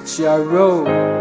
Charo.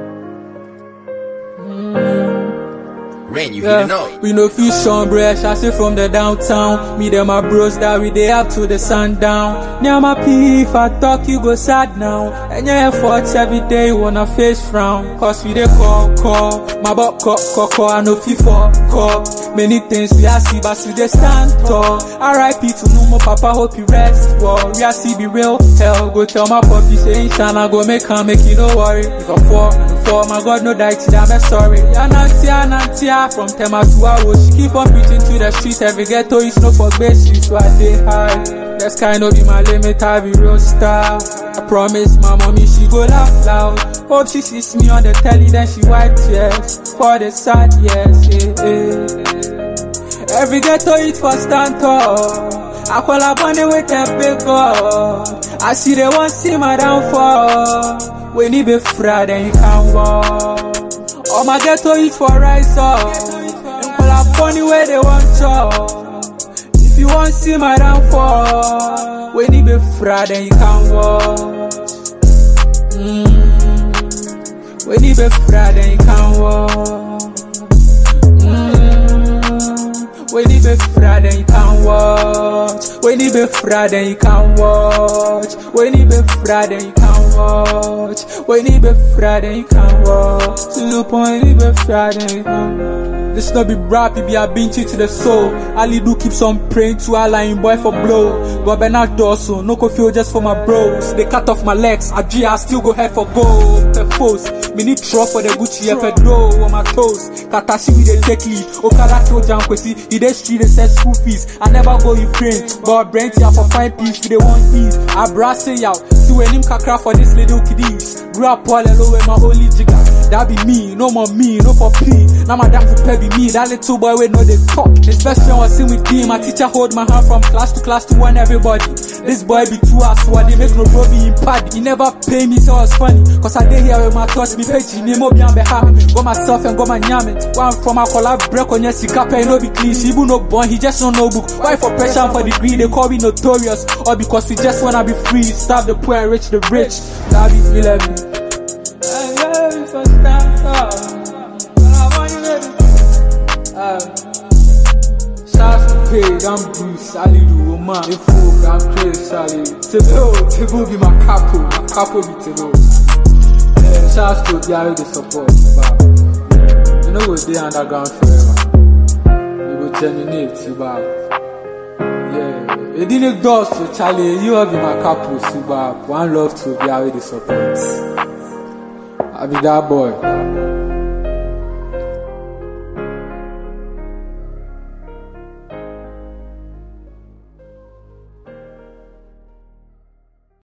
Rain, you hear know. We no fish on bread, I say from the downtown. Me them my bros that we day up to the sundown. Now my P, if I talk you go sad now. And your efforts every day wanna face frown. Cause we dey call, my butt call, I know FIFA call. Many things we are see, but we dey stand tall. R.I.P. to no more papa, hope you rest well. We are see be real hell, go tell my puppy say inshan I go make you no worry. If I fall, my God no die till I'm sorry. Yanantia. From Tema to Awo, she keep on preaching to the streets. Every ghetto is no for basics, so I dey high. That's kind of be my limit, I be real style. I promise my mommy she go laugh loud. Hope she sees me on the telly, then she wipe tears for the sad years. Every ghetto is for stand tall. I call up on it with a big God. I see they won't see my downfall. When he be fraud, then you can't walk. All my ghetto is for rise up. And call up funny where they want to. If you want see my downfall, when you be fraud then you can't walk. When you be fraud then you can't walk. When you be fraud then you can't watch. When you be fraud then you can't watch. When you be fraud then you can't watch. When you be fraud then you can't watch. To the point you be fraud then you can't watch. This not be rap, it be a binchi to the soul. Ali do keeps on praying to Allah in boy for blow. But Bernard Dawson, no coffee just for my bros. They cut off my legs, I still go head for gold. The force, me need truck for the Gucci, pedro on my toes. Katashi we they take lead, Okada kill Jankwesi. He dey street they set school fees. I never go Ukraine, but Brent here for fine peace. We they want ease, I brass say out. See when him kakra for this little kiddies. Grew up all alone with my holy jigger. That be me, no more me, no for P. Now my dad for be me, that little boy we know they talk. This best friend was sing with me, my teacher hold my hand from class to warn everybody. This boy be too aswad, they make no bro be in pad. He never pay me, so it's funny. Cause I dey here with my thoughts, me page, name up and behind me. Got myself and got my nyame. One from a collab break on your sika pay, no be clean. She no born, he just no book. Why for pressure and for degree, they call me notorious. Or because we just wanna be free, starve the poor and rich the rich. That be 11. Shots to pay, I'm Bruce, Ali do man. If folk, I'm crazy, Sally. Tebo be my capo be Tebo. Shots to the support, but you know we'll stay underground forever. We will germinate, but yeah. It didn't do so, Charlie. You have been my capo, Suba. One love to be the support. I be that boy.